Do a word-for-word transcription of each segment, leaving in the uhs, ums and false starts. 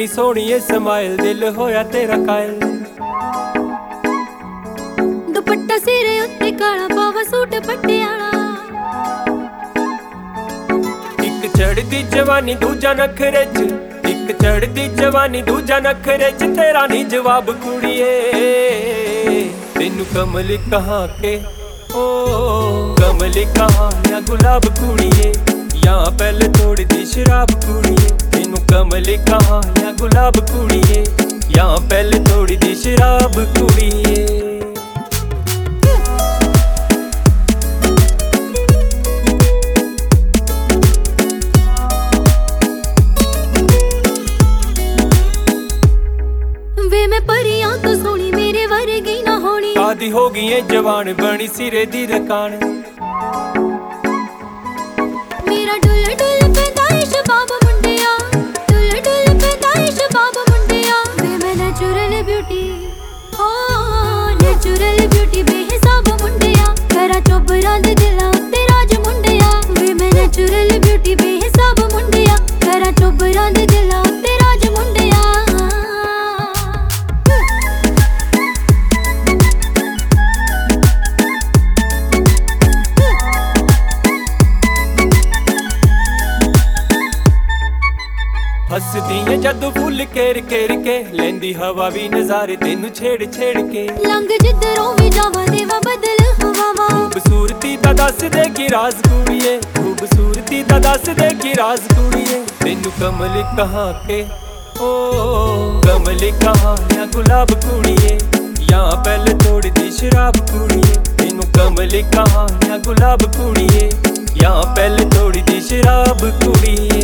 Kinni Sohni a smile, दिल होया तेरा कायल। दुपट्टा सिरे उत्ते काला, पावा सूट पटियाला। एक चढ़दी जवानी दूजा नखरे च, एक चढ़दी जवानी दूजा नखरे च, तेरा नी जवाब कुड़िए। तेनू कमल कहाँ के ओ कमल कहाँ या गुलाब कुड़िए, या पहले थोड़ी दी शराब कुड़िए। तेनू कमल कहाँ या गुलाब कुड़िए, या पहले थोड़ी दी शराब कुड़िए। वे मैं परियां तो सोनी, मेरे वर्गी ना होनी। आदि हो गई है जवान, बनी सिरे दी रकान। मेरा डुल डुल पैदा है शबाब मुंडिया, डुल डुल पैदा है शबाब मुंडिया। वे मैं नेचुरल ब्यूटी, ओ नेचुरल ब्यूटी बेहिसाब मुंडिया। करा चोबरां दे दिलां उत्ते राज मुंडिया। वे मैं नेचुरल ब्यूटी बेहिसाब मुंडिया। करा चोबरां दे दिलां उत्ते राज मुंडिया। हसदी है जदू फुल केर केर के, लेंदी हवा भी नजारे तेनू छेड़ छेड़ के। लंघ जिधरों भी जावा देवा बदल हवावा। खूबसूरती दा दस दे की राज कुड़िए, खूबसूरती दा दस दे की राज कुड़िए। तेनू कमल कहाँ के ओ कमल कहाँ या गुलाब कुड़िए, या पहले थोड़ी दी शराब कुड़िए। तेनू कमल कहाँ या गुलाब कुड़िए, या पहले थोड़ी दी शराब कुड़िए।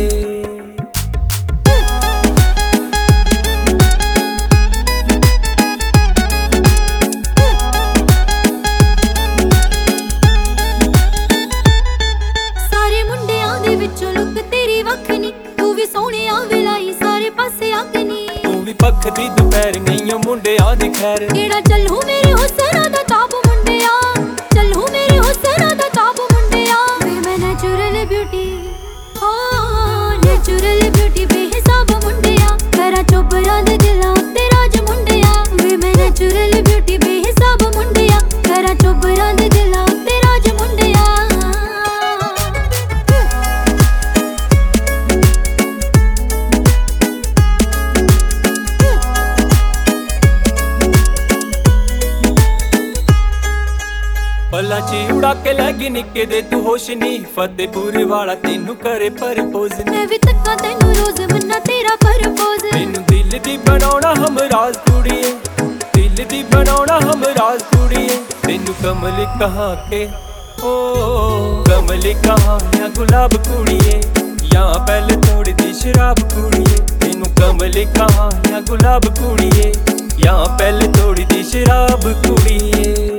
तू भी सोहणिया विलाई सारे पासे आकनी। तू भी पखदी दोपहर नहीं मुंडिया दी खैर। केड़ा चलू मेरे हुस्ना दा ताप मुंडिया, चलू मेरे हुस्ना दा ताप मुंडिया। वे मैं नेचुरल ब्यूटी, ओ नेचुरल ब्यूटी बेहिसाब मुंडिया। करा चोबरां दे दिलां उत्ते राज मुंडिया। वे मैं नेचुरल ब्यूटी बेहिसाब मुंडिया। करा चोबरां दे दिलां उत्ते राज मुंडिया। पल्ला ची उड़ा के लैगी निके दे तू होश नी। फतेहपुर वाला तेनू करे परपोज। मैं भी तक्का तेनू रोज मन्ना तेरा परपोज। तेनू दिल दी बनाउणा हम राज कुड़िए, दिल दी बनाउणा हम राज कुड़िए। तेनू कमल कहाँ के ओ कमल कहाँ या गुलाब कुड़िए, या पहले थोड़ी दी शराब कुड़िए। तेनू कमल कहाँ या गुलाब कुड़िए, या पहले थोड़ी दी शराब कुड़िए।